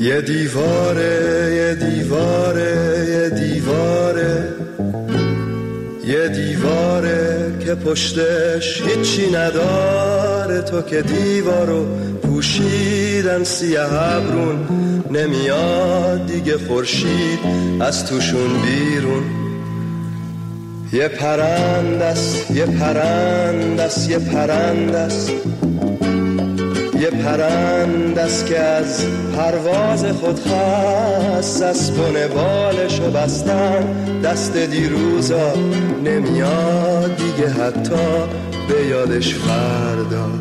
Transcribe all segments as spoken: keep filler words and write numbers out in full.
یه دیواره یه دیواره یه دیواره یه دیواره که پشتش هیچی نداره، تو که دیوارو پوشیدن سیه ابرون، نمیاد دیگه خورشید از توشون بیرون. یه پرندست یه پرندست یه پرندست یه پرندست که از پرواز خود خست، از بن بالشو بستن دست دیروزا، نمیاد دیگه حتی به یادش فردا.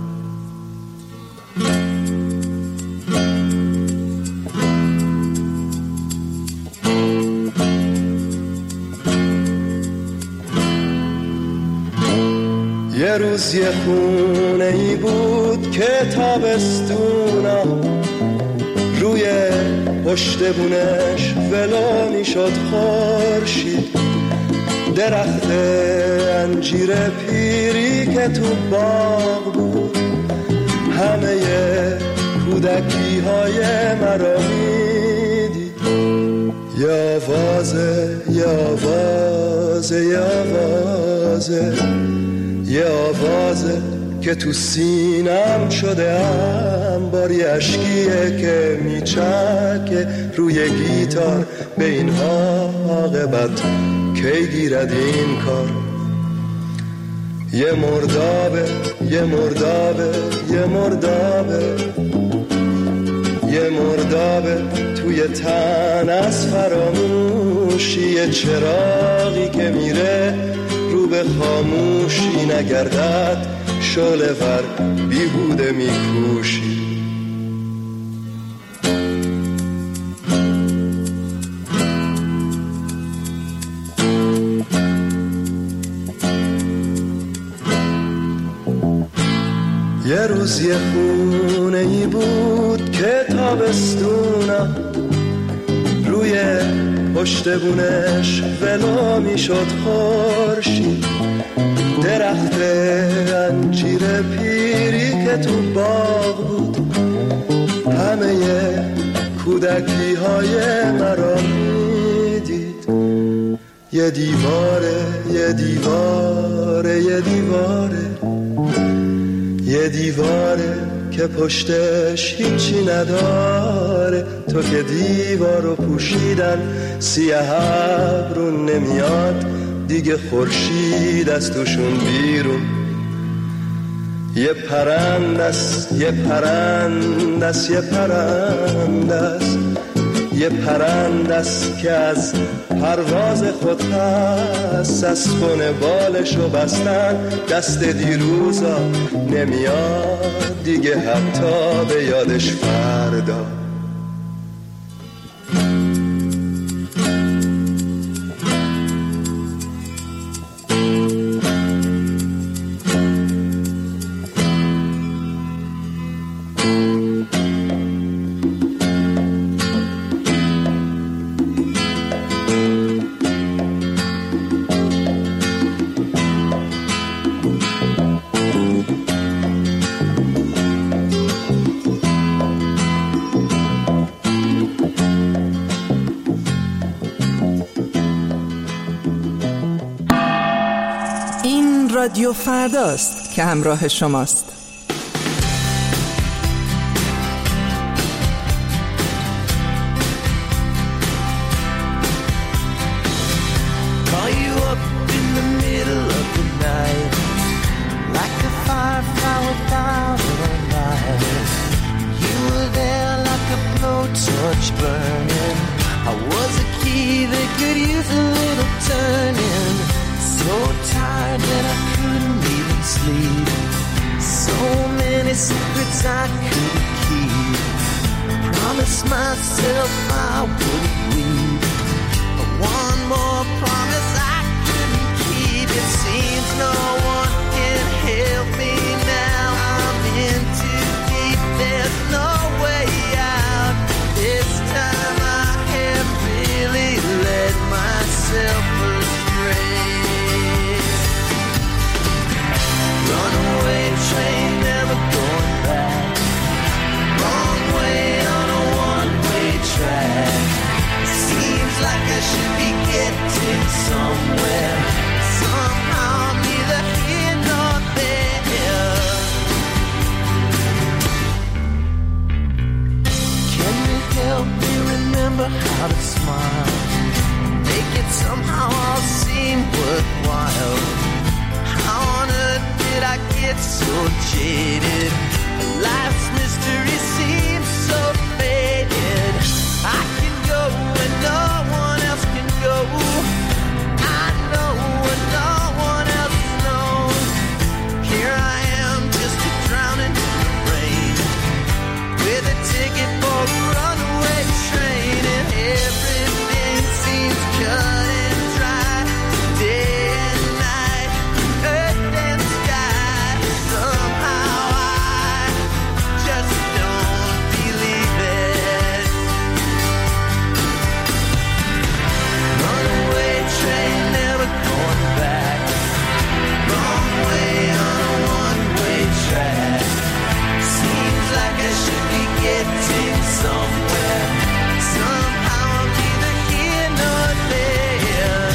یه روز یه خونه ای بود که تابستونا روی پشت بونش ولو میشد خورشید، درخت انجیر پیری که تو باغ بود همه کودکی های مرا میدید. یه آوازه یه آوازه یه آوازه یه آوازه که تو سینم شده انباری، اشکیه که میچکه روی گیتار، به این عاقبت کی گیرد این کار. یه مردابه یه مردابه یه مردابه یه مردابه توی تن از فراموشی، یه چراغی که میره رو به خاموشی، نگردد شعله ور بیهوده میکوشی. یه روز یه خونه ای بود که تابستونا روی پشت بونش ولو میشد خورشید، درخت انجیر پیری که تو باغ بود همه کودکی های مرا میدید. یه دیواره یه دیواره یه دیواره یه دیواره که پشتش هیچی نداره، تو که دیوارو پوشیدن سیه ابرون، نمیاد دیگه خورشید از توشون بیرون. یه پرندست یه پرندست یه پرندست یه پرندست که از پرواز خود خست، از بن بالشو بستن دست دیروزا، نمیاد دیگه حتی به یادش فردا. رادیو فرداست که همراه شماست. Train never going back. Wrong way on a one-way a smile, make it somehow all seem worthwhile. How on earth did I get so jaded? Life's mystery seems so faded. I can go where no one else can go. I know what no one else knows. Here I am, just a drowning in the rain, with a ticket for a runaway train, and everything seems cut and dry, day and night, earth and sky. Somehow I just don't believe it. Runaway train, never going back. Wrong way on a one-way track. Seems like I should be getting somewhere. Somehow I'm neither here nor there.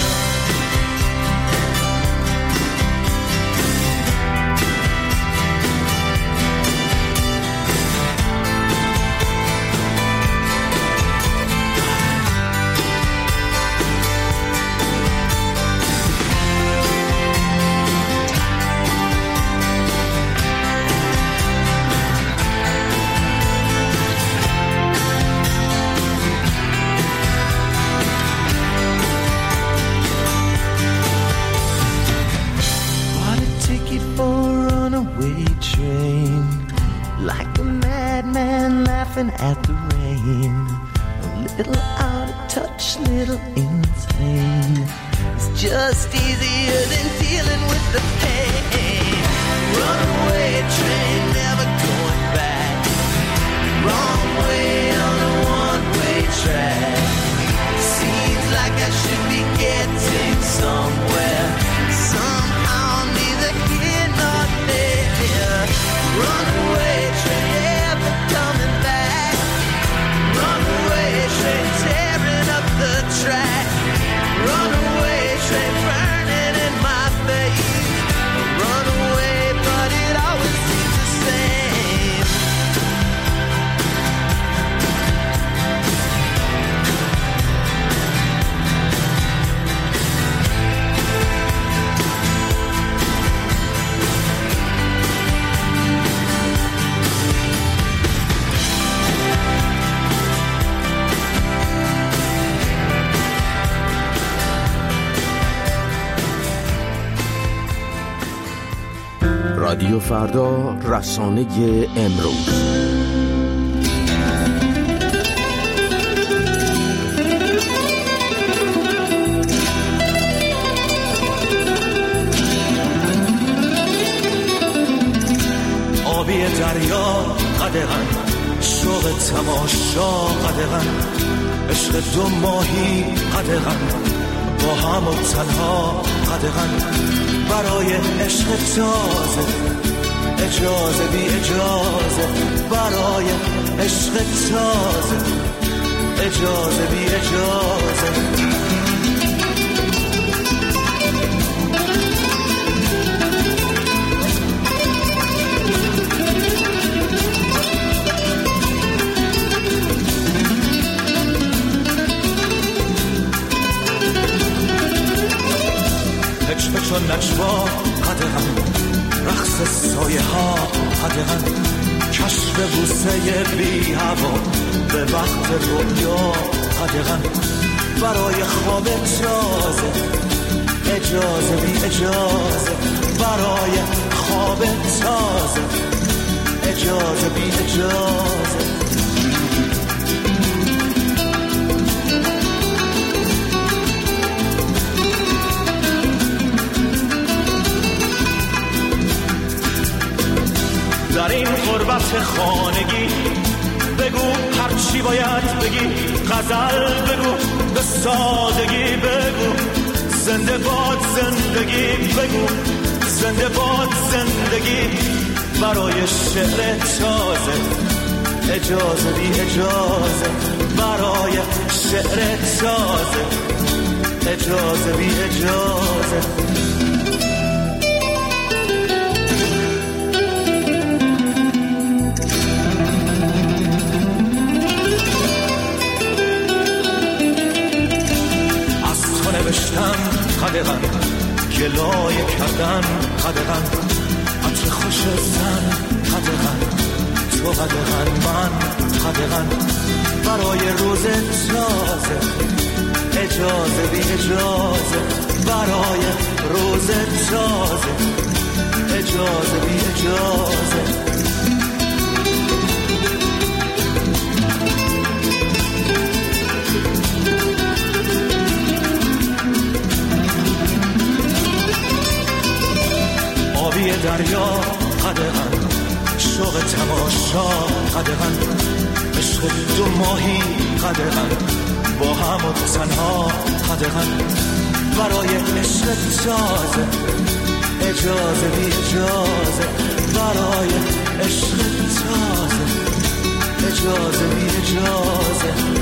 Bought a ticket for a runaway train, like a madman laughing at the rain. A little out of touch, little insane. It's just easier than dealing with the pain. Runaway train, never going back. Wrong way on a one-way track. Seems like I should be getting somewhere. Somehow I'm neither here nor there. Runaway train, never coming back. Runaway train, tearing up the track. Runaway train, burning in my face. Runaway, but it always seems the same. رادیو فردا، رسانه امروز. آبی دریا قدغن، شوق تماشا قدغن، عشق دو ماهی قدغن، با هم و تنها قدغن، برای عشق تازه اجازه بی اجازه، برای عشق تازه اجازه بی اجازه. هچ و نجوا قدغن، رقص سایه ها قدغن، کشف بوسه بی هوا به وقت رویا قدغن، برای خواب تازه اجازه بی اجازه، برای خواب تازه اجازه بی اجازه. در این غربت خانگی بگو هر چی باید بگی، غزل بگو به سادگی بگو، زنده باد زندگی بگو، زنده باد زندگی، برای شعر تازه اجازه بی اجازه، برای شعر تازه اجازه بی اجازه. کردن قدغن عطر خوش زن قدغن تو قدغن من قدغن برای روز تازه اجازه بی اجازه برای روز تازه اجازه بی اجازه آبی دریا قدغن شوق تماشا قدغن عشق دو ماهی قدغن با هم و تنها قدغن برای عشق تازه اجازه بی اجازه برای عشق تازه اجازه بی اجازه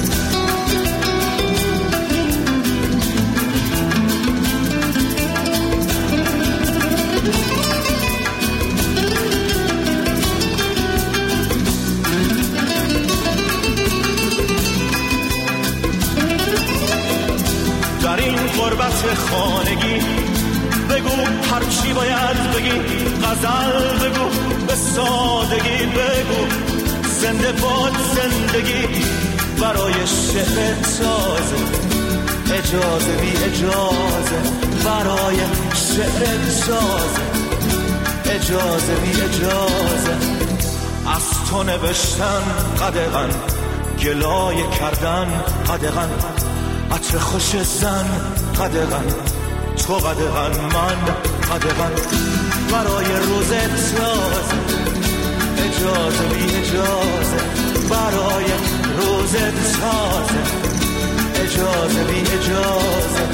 در این غربت خانگی بگو هر چی باید بگی غزل بگو به سادگی بگو زنده باد زندگی برای شعر تازه اجازه بی اجازه برای شعر تازه اجازه بی اجازه از تو نوشتن قدغن گلایه کردن قدغن عطر خوش زن قدغن تو قدغن من قدغن برای روز تازه اجازه بی اجازه برای روز تازه اجازه بی اجازه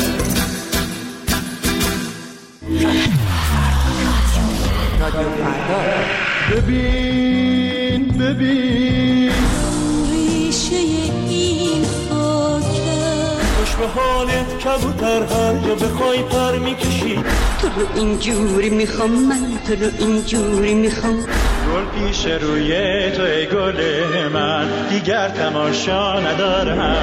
رادیو فردا. ببین ببین ریشه این خوش به حالت کبوتر هر جا بخوای پر میکشی تو رو اینجوری میخوام من تو رو اینجوری میخوام گل پیش روی تو ای گل من دیگر تماشا ندارم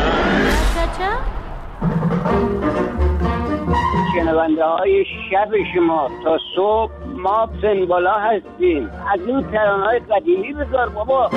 شنونده های شب شما تا صبح ما سنبالا هستیم از این ترانه های قدیمی بذار بابا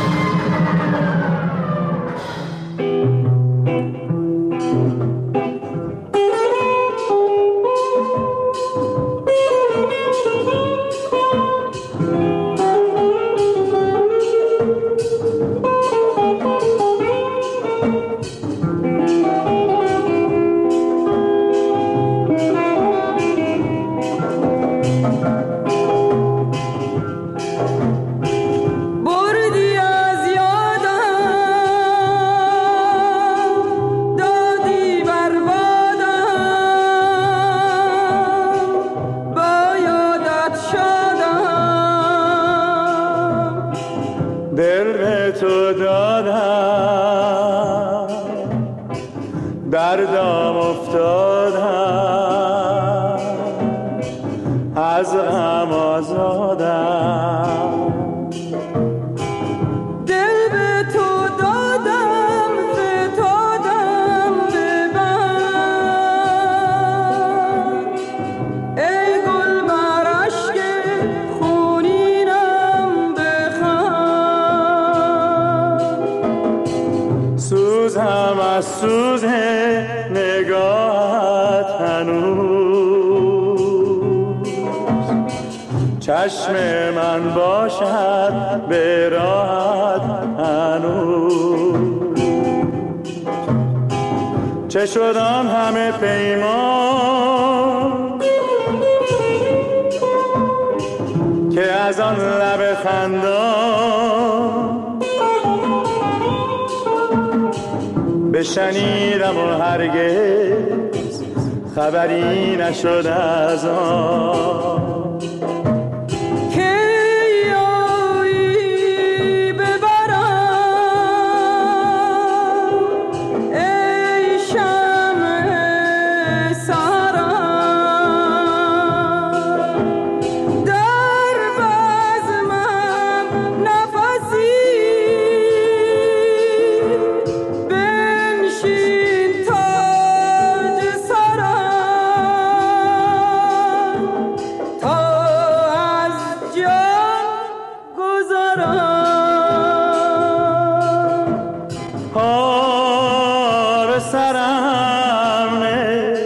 دردم افتادم از غم آزادم دل به تو دادم فتادم ببند ای گل بر اشک خونینم بخند سوزم از سوز نگاهت هنوز چشم من باشد به راحت هنوز چه شد آن همه پیمان که از آن لب خندان بشنیدم و هرگز خبری نشد از آن سرم پا به سرم نه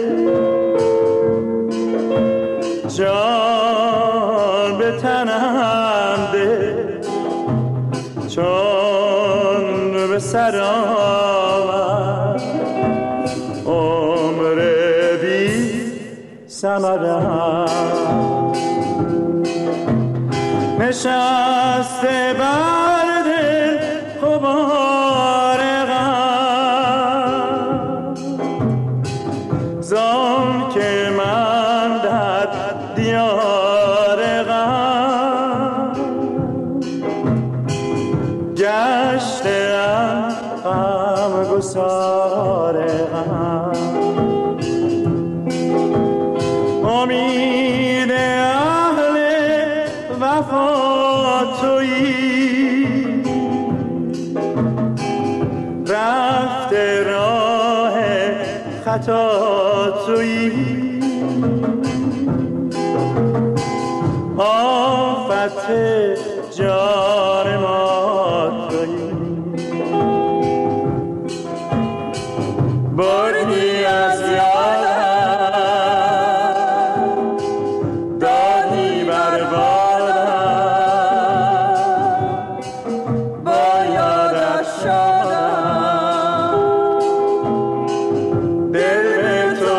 جان به تنم ده چون به سرم عمر بی ثمرم نشسته بر دل غبار غم زان که من در دیار غم گشتم غم گسار غم امید اهل وفا تویی رفته راه خطا تویی آفت جان ما تویی بردی از یادم دادی بر بادم با یادش شدم دل به تو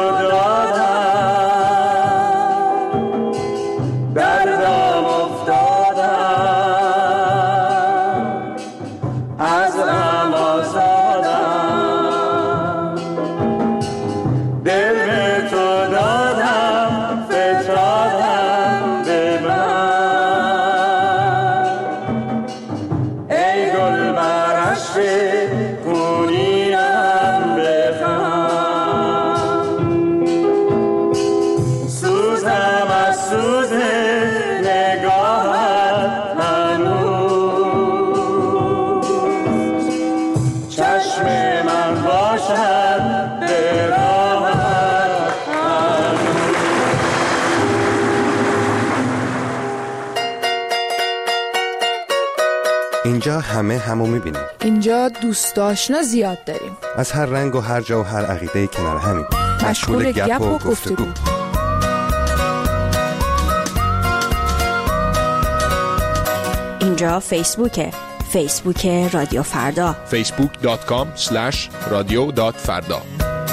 دادم دردم افتادم از غم آزادم دل به تو دادم فتادم به من ای گل بر عشق خونینم بخند سوزم از سوز نگاهت هنوز چشم من باشد به راهت هنوز. اینجا همه همو میبینیم. اینجا دوست آشنا زیاد داریم. از هر رنگ و هر جا و هر عقیده کنار همین. مشغول گپ و گفتگو. اینجا فیسبوکه. فیسبوک رادیو فردا. فیسبوک دات کام اسلش رادیو دات فردا.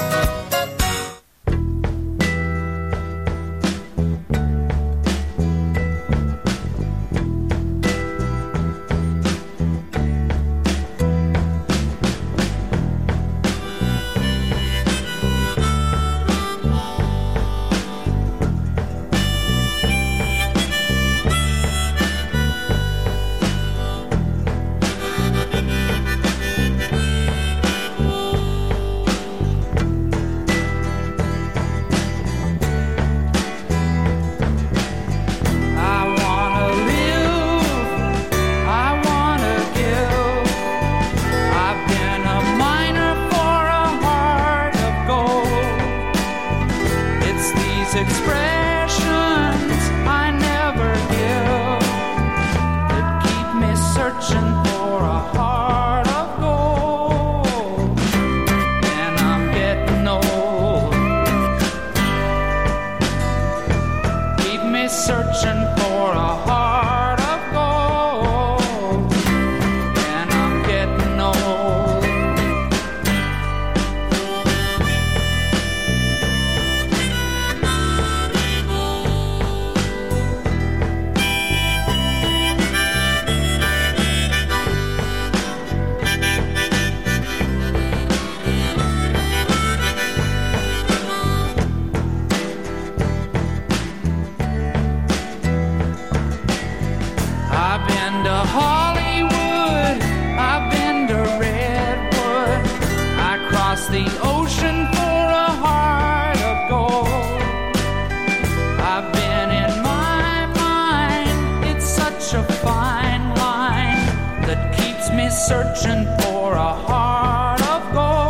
Searching for a heart of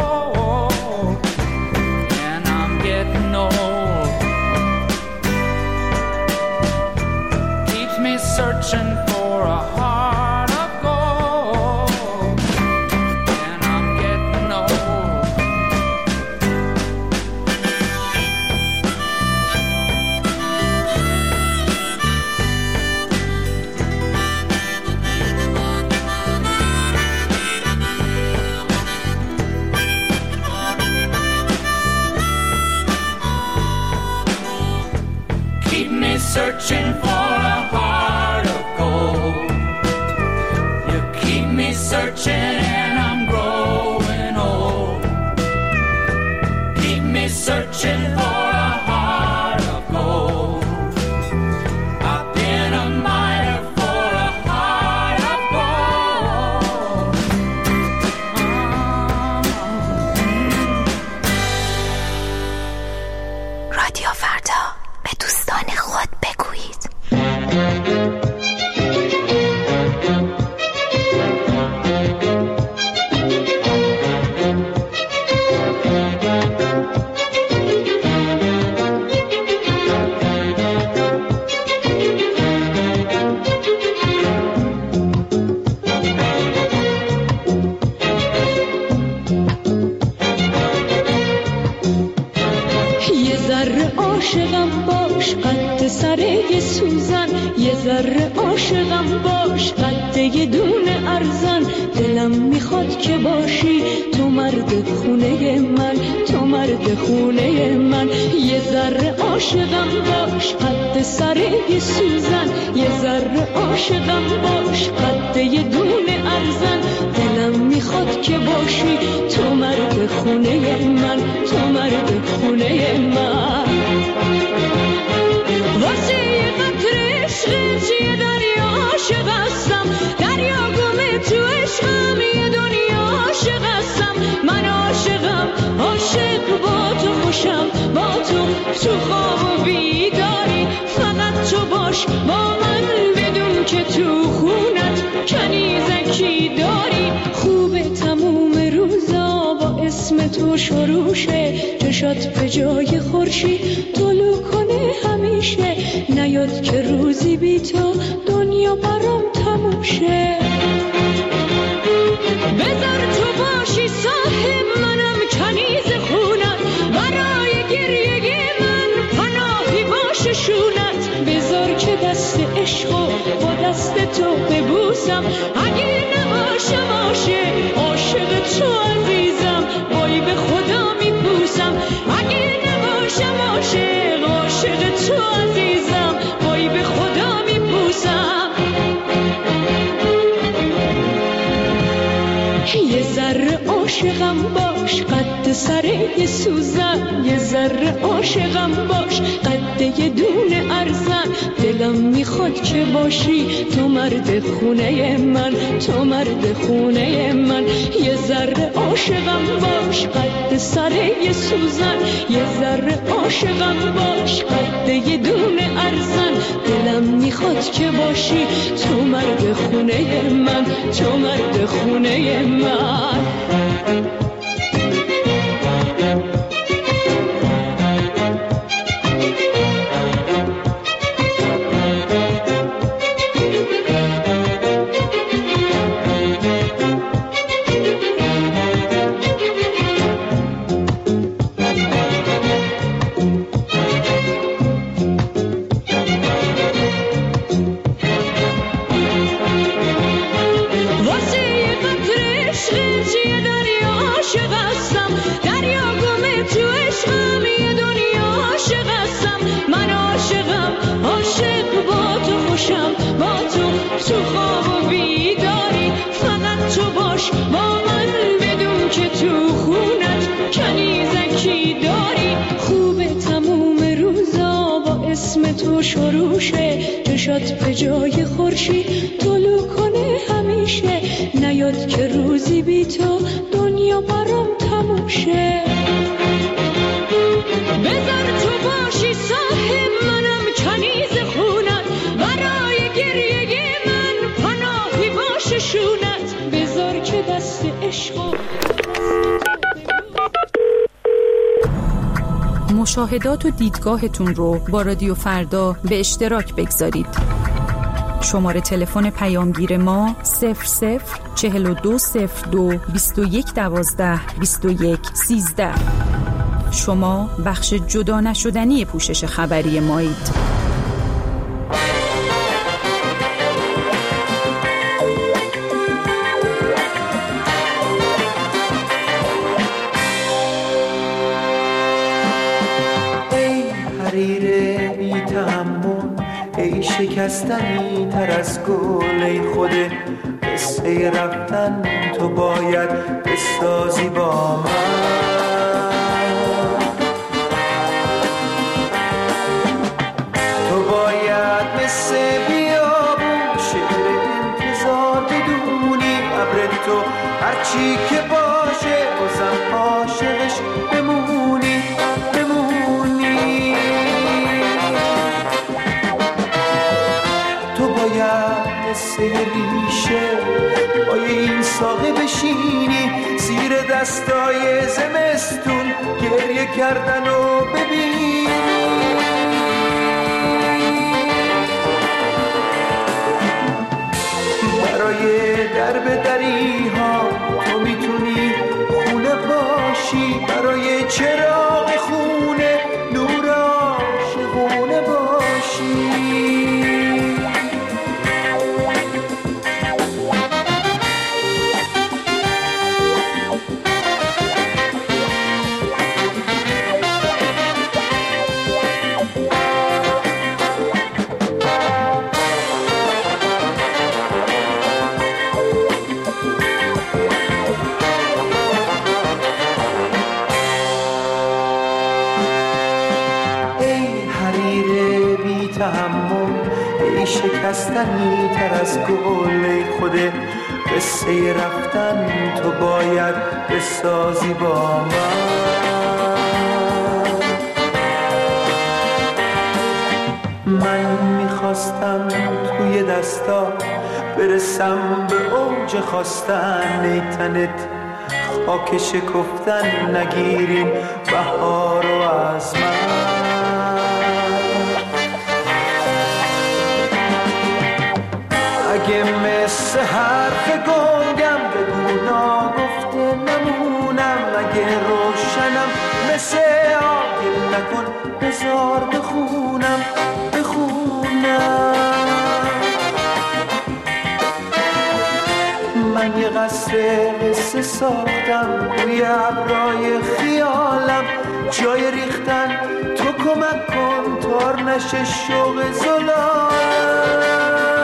gold, and I'm getting old. Keeps me searching for a heart of قد یه دونه ارزن. دلم میخواد که باشی تو مرد خونه من، تو مرد خونه من. یه ذره عاشقم باش قد سر یه سوزن، یه ذره عاشقم باش قد یه دونه ارزن. دلم میخواد که باشی تو مرد خونه من، تو مرد خونه من. واسه یه قطره عشقت یه دریا عاشق هستم، دریا گمه تو عشقم یه دنیا عاشق هستم. من عاشقم عاشق با تو خوشم، با تو تو خواب و بیداری. فقط تو باش با من بدون که تو خونت کنیزکی داری. خوبه تموم روزا با اسم تو شروع شه، چشات به جای خورشید طلوع کنه همیشه. نیاد که روزی بی تو دنیا برام تموم شه. بذار تو باشی صاحب منم کنیز خونت، برای گریه من پناهی باشه شونت. بذار که دست عشقو با دست تو ببوسم، اگه نباشم عاشق عاشق تو عزیزم، وای به خدا میپوسم. اگه نباشم عاشق عاشق تو عزیزم، وای به خدا میپوسم. یه ذره عاشقم باش قد سر یه سوزن، یه ذره عاشقم باش قد یه دونه ارزن. دلم میخواد که باشی تو مرد خونه من، تو مرد خونه من. یه ذره عاشقم باش قد سر یه سوزن، یه ذره عاشقم باش قد یه دونه ارزن. دلم میخواد که باشی تو مرد خونه من، تو مرد خونه من. شروع شه چشات به جای خورشید طلوع کنه همیشه. نیاد که روزی بی تو دنیا برام تموم شه. بذار تو باشی صاحب منم کنیز خونت، برای گریه من پناهی باشه شونت. بذار که دست عشقو مشاهدات و دیدگاهتون رو با رادیو فردا به اشتراک بگذارید. شماره تلفن پیامگیر ما صفر صفر چهل و دو صفر دو بیست و یک دوازده بیست و یک سیزده. شما بخش جدا نشدنی پوشش خبری مایید. شکستنی تر از گل ای خود قصه رفتن تو باید بسازی با من. تو باید مثل بیابون شعر انتظار بدونی، ابر تو هرچی که باشه بازم عاشقش بمونی بمونی. مثل ریشه پای این ساقه بشینی، زیر دستای زمستون گریه کردن و ببینی. برای درب دری ها تو میتونی خونه باشی، برای چراغ خونه نور عاشقونه باشی. شکستنی تر از گل خود قصه رفتن تو باید بسازی با من. من میخواستم توی دستا برسم به اوج خواستن، ای تنت خاک شکفتن نگیریم بهار و از من. اگه مثل حرف گنگم بگو ناگفته نمونم، اگه روشنم مثل آگل نکن بذار بخونم بخونم. من یه قصر قصه ساختم روی ابرای خیالم، جای ریختن تو کمک کن تار نشه شوق زلالم.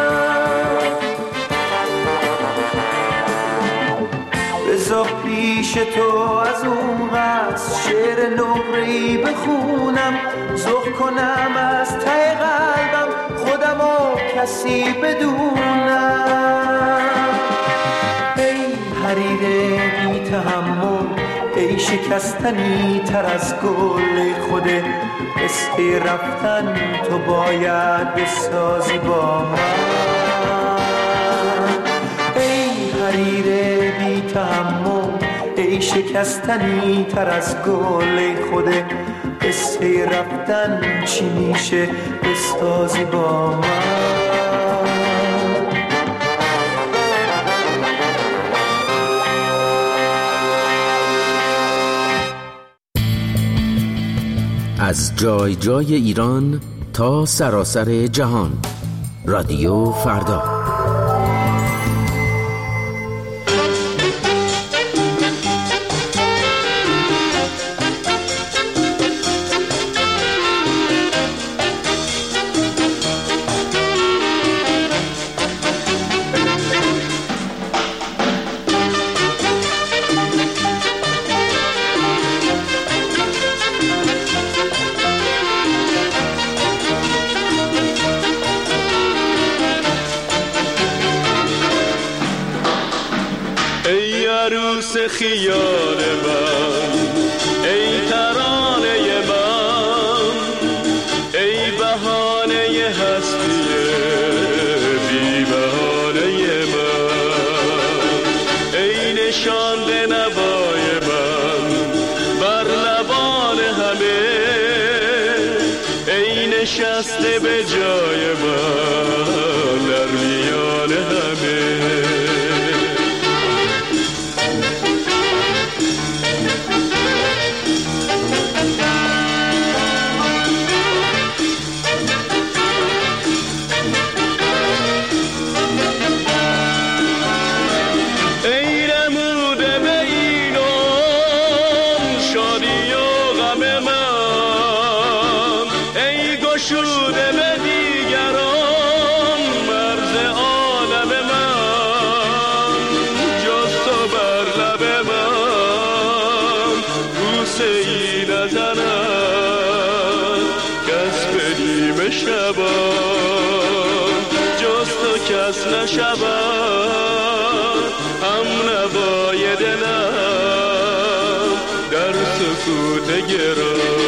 بذار پیش تو از اون قصد شعر نقره‌ای بخونم، ذوق کنم از ته قلبم خودم و کسی بدونم. ای حریر بی تحمل، ای شکستنی تر از گل خود قصه رفتن تو باید بسازی با من. ای حریر بی تحمل، ای شکستنی تر از گل خود قصه رفتن چی میشه بسازی با من. از جای جای ایران تا سراسر جهان، رادیو فردا. خیال من، ای ترانه من، ای بهانه هستی بی بهانه من، ای نشانده نوای من بر لبان همه، ای نشسته به جای من در میان همه. کس نشود هم نوای دلم در سکوت گرام.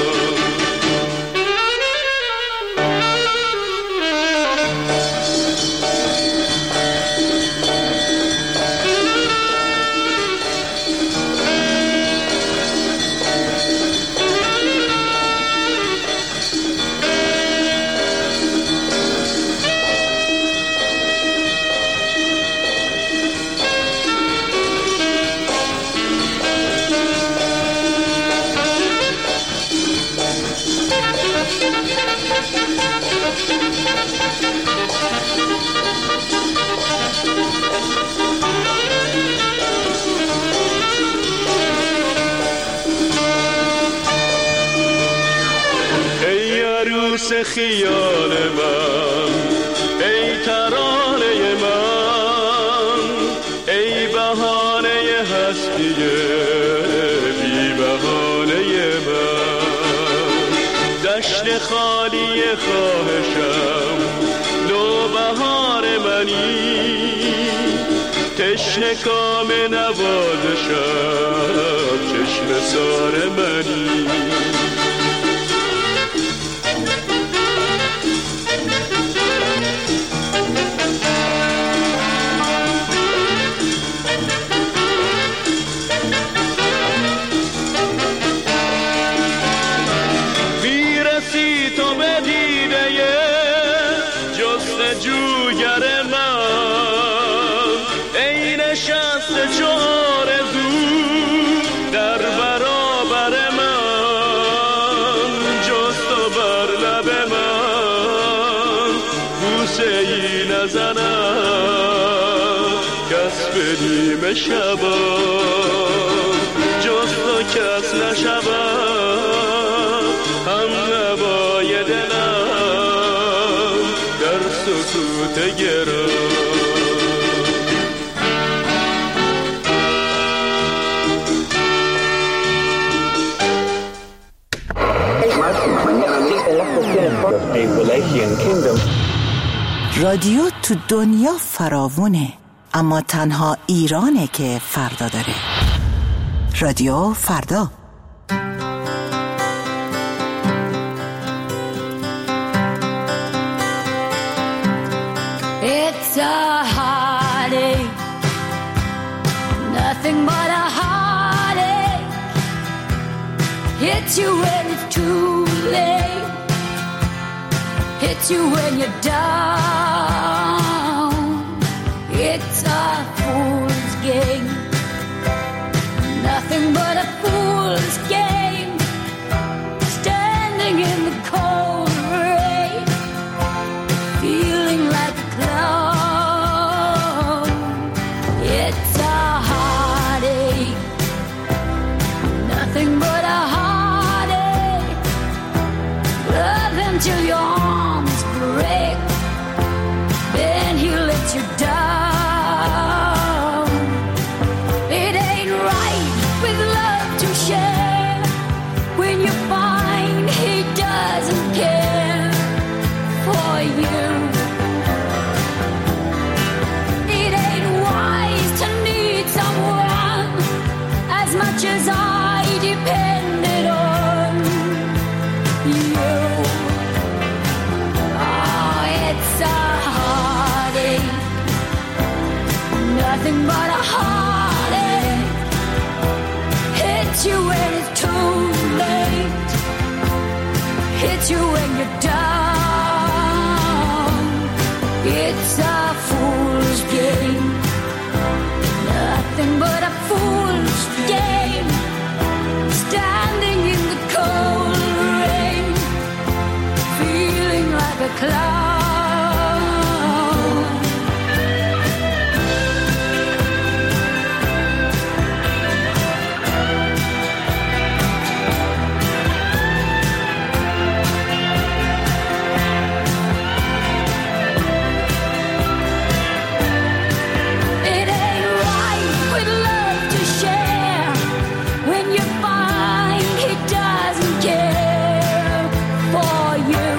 خیال من، ای ترانه من، ای بهانه هستی بی بهانه من، دشت خالی خواهشم، لب بهار منی، تشنه کام نوازشم چشم سار منی. بدیم شبا جز تو کس نشبا، هم نوای دلم در سکوت گرا. رادیو تو دنیا فراوونه، اما تنها ایرانه که فردا داره. رادیو فردا. It's a heartache, nothing but a heartache. Hits you when it's too late, hits you when you're down. It's a fool's game, nothing but a fool's game. Standing in the cold rain, feeling like a clown. It's a heartache, nothing but a heartache. Love him till your arms break, then he lets you down. As I depended on you. Oh, it's a heartache, nothing but a heartache. Hits you when it's too late, hits you when you're down. It's a fool's game, nothing but a fool's game. Standing in the cold rain, feeling like a clown. It ain't right with love to share when you find he doesn't care for you.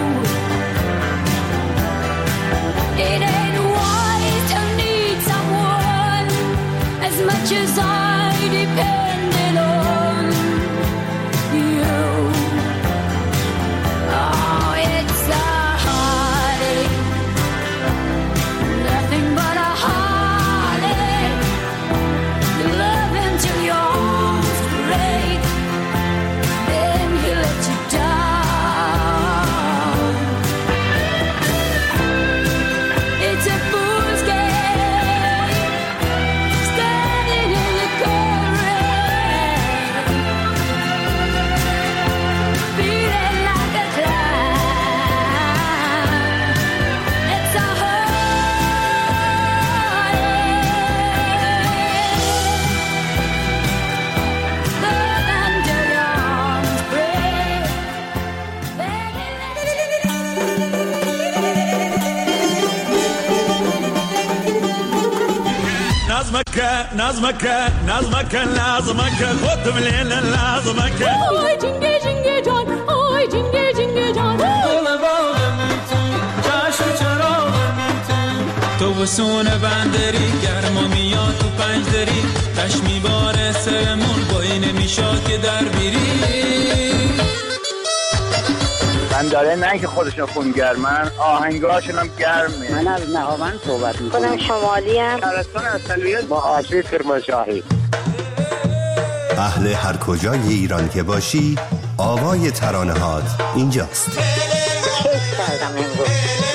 It ain't wise to need someone as much as I depended on you. Oh, it's a heartache, nothing but a heartache. You love him till your arms break, then he lets you down. It's a fool's game, standing in the cold rain, feeling like a clown. It's a heartache, love until your arms break, then he lets you نظمك نظمك نظمك لازمك خد بالليل لازمك. آی جنگه جنگه جان، آی جنگه جنگه جان. دل باغ تو جشن چراغ تو تو بسون بندری گرما میاد تو پنج دری تش میباره سرمون با اینه میشاد که در بیری من داره نه که خودشون خون گرمن آهنگاشون هم گرمه. من از نهاوند صحبت میکنم. خودم شمالی هم شهرستان اصلیت با آشی کرمانشاهی. اهل هر کجای ایران که باشی آوای ترانه هات اینجاست. کیف کردم امروز.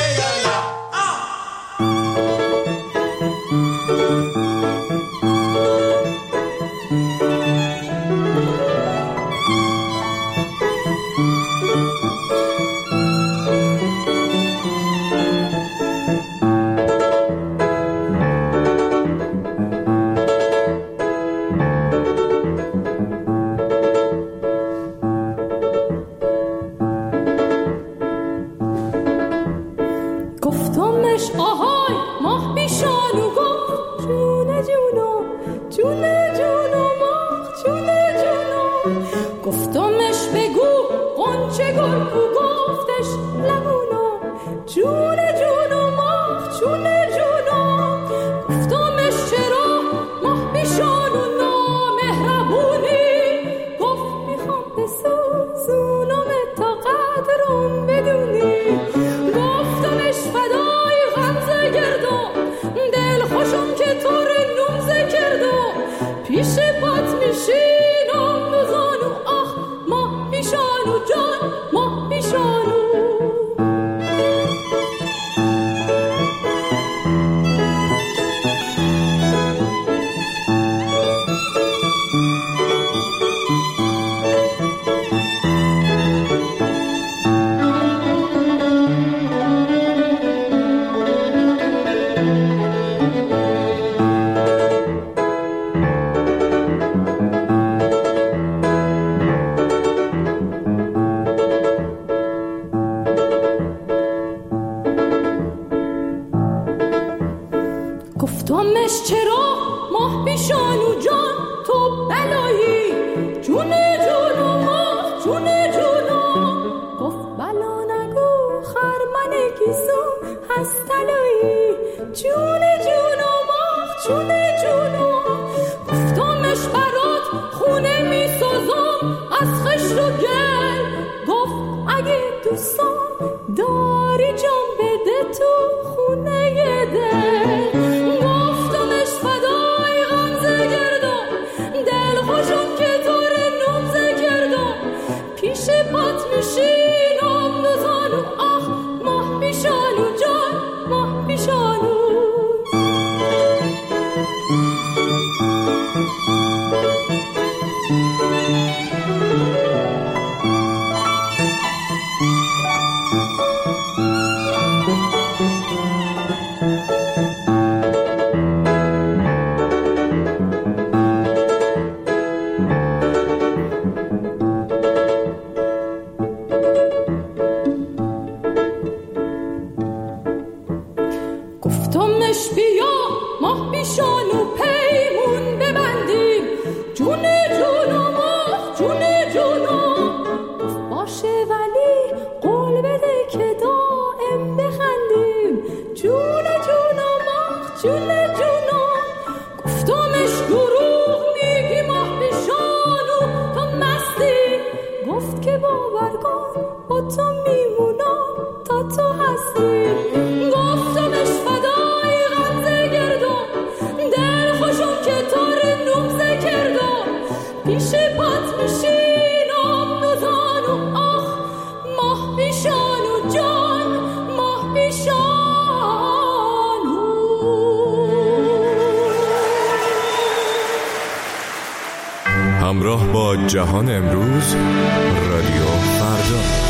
همراه با جهان امروز رادیو فردا.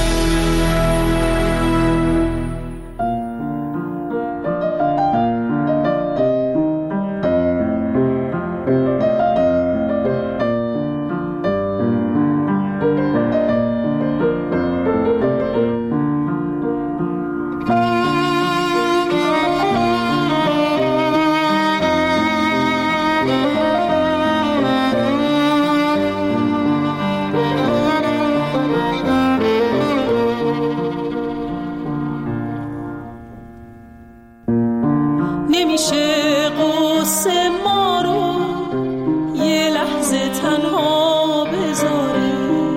واسه ما رو یه لحظه تنها بذاره.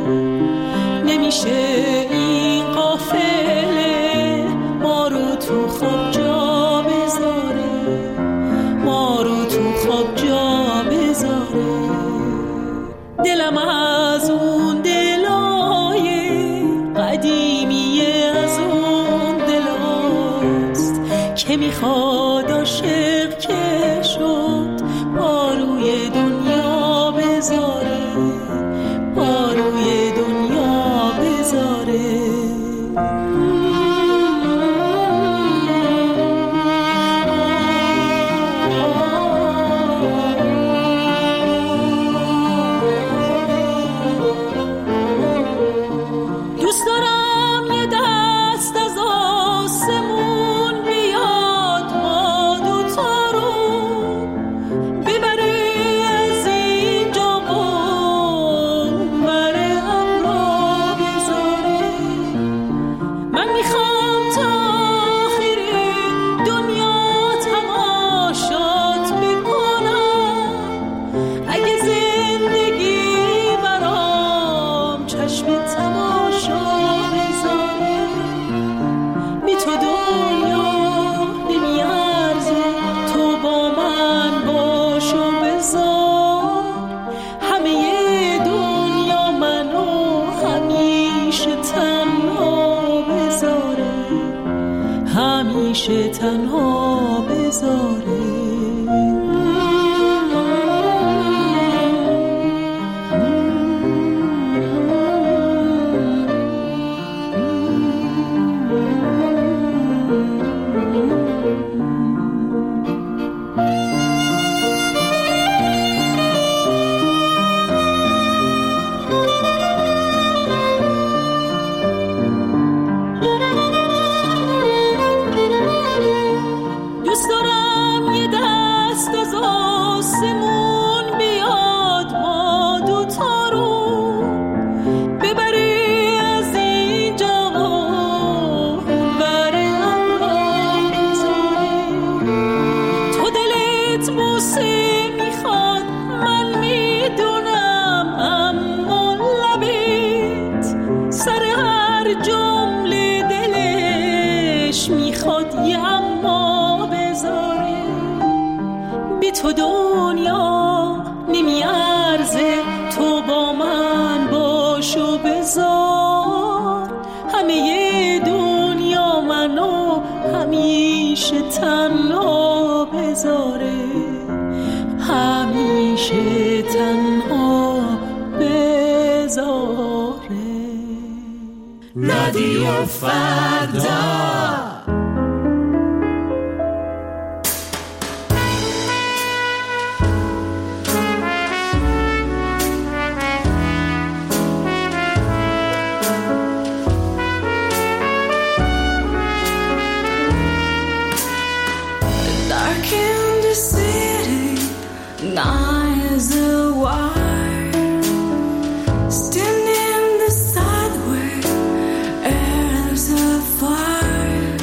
نمیشه این قافله ما رو تو خواب جا بذاره، ما رو تو خواب جا بذاره. دلم از اون دلای قدیمیه، از اون دلاست که میخواد عاشق که شد پا روی دنیا بذاره، پا روی دنیا بذاره. دوست دارم یه دست از آسمون بیاد ما دوتا رو ببره از اینجا اون بره ابرا بذاره. من میخوام تا آخر دنیا تماشات بکنم، اگه زندگی برام چشم تماشا بذاره. بی تو دنیا نمیارزه، تو با من باش و بذار. همه دنیا منو همیشه تنها بذاره، همیشه تنها بذاره. دوست دارم یه دست از آسمون بیاد ما دوتا رو ببری از اینجا اون بره ابرا بذاره. تو دلت بوسه میخواد من میدونم، اما لبت سر هر جمله دلش میخواد یه اما بذاره. بی تو دنیا نمیارزه، تو با من باش و بذار. همه دنیا منو همیشه تنها بذاره، همیشه تنها بذاره. رادیو فردا. Dark in the city, night as a wire, standing beside where there's a fire.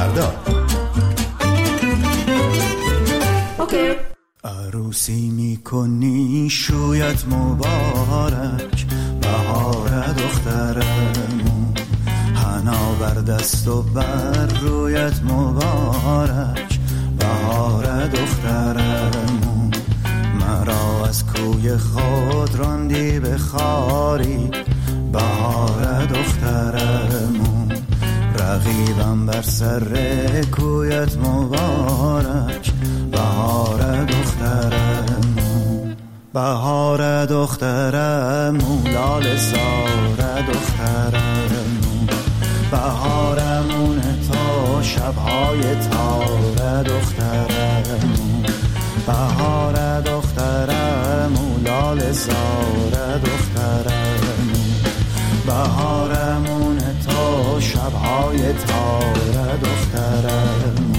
فردا. اوکی. عروسی میکنی شویت مبارک، بهار دخترمون، حنا بر دست و بر رویت مبارک، بهار دخترمون. مرا از کوی خود راندی به خاری، بهار دخترمون. رقیبم بر سر کویت مبارک، بهار دخترمون. بهار دخترمون، لاله زار دخترمون. بهارمون تا شبهای تار دخترمون. بهار دخترمون، لاله زار دخترمون. بهارمون تا شبهای تار دخترمون.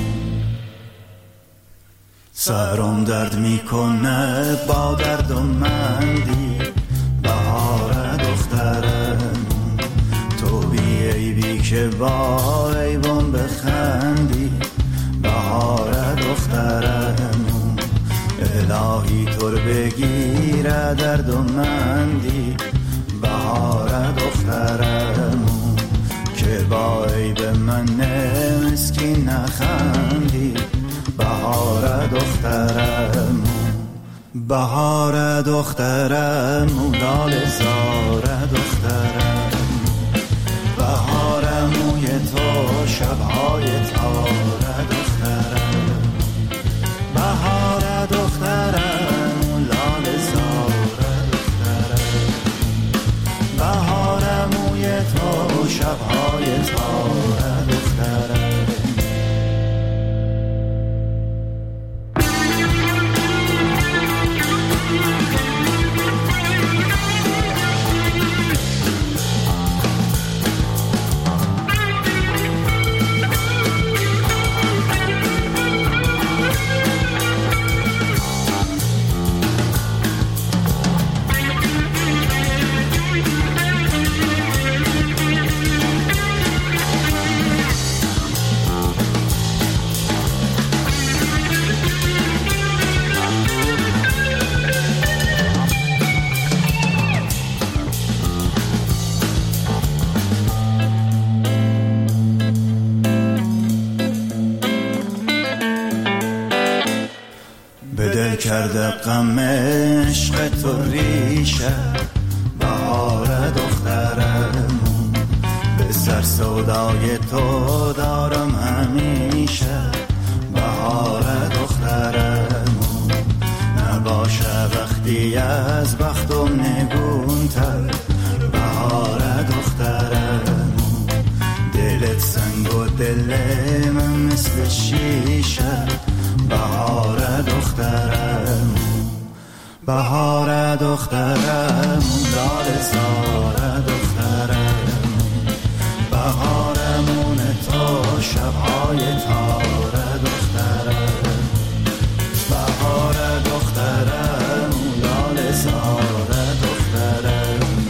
سرم درد میکنه با درد و مندی، بهار دخترمون. تو بی عیبی که با عیبم بخندی، بهار دخترمون. الهی تو رو بگیره درد و مندی، بهار دخترمون. که با عیب من مسکین نخندی، بهار دخترمون. بهار دخترمون، لاله زار دخترمون. بهارموی تو شبهای تار دخترمون. بهار دخترمون، لاله زار دخترمون. بهارموی تو شبهای تار دخترمون. کرده غم عشق تو ریشه، بهار دخترمون. به سر سودای تو دارم همیشه، بهار دخترمون. نباشه وقتی از بختم نگونتر، بهار دخترمون. دلت سنگ و دل من مثل شیشه، بهار دخترمون. بهار دخترمون، لاله زار دخترمون. بهارمون تا شبهای تار دخترمون. بهار دخترمون، لاله زار دخترمون.